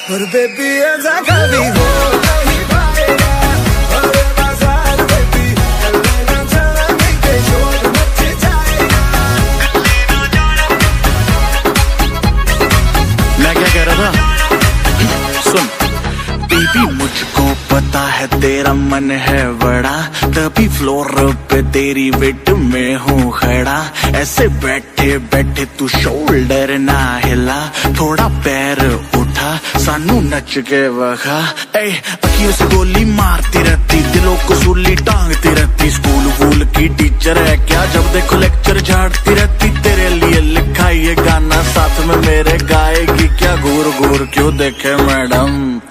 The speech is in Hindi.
और बेबी ऐसा कभी हो नहीं पाएगा। और बाजार बेबी लेना चला के शोर मच जाएगा। मैं क्या कह रहा था, सुन बेबी मुझको पता है तेरा मन है बड़ा, तभी फ्लोर पे तेरी वेट में हूँ खड़ा। ऐसे बैठे बैठे तू शोल्डर ना हिला, थोड़ा पैर उठा सानू नच के वखा। अखियों से गोली मारती रहती, दिलों को सूली टांगती रहती। स्कूल वूल की टीचर है क्या, जब देखो लेक्चर झाड़ती रहती। तेरे लिए लिखा ये गाना साथ में मेरे गाएगी क्या, घूर घूर क्यों देखे मैडम।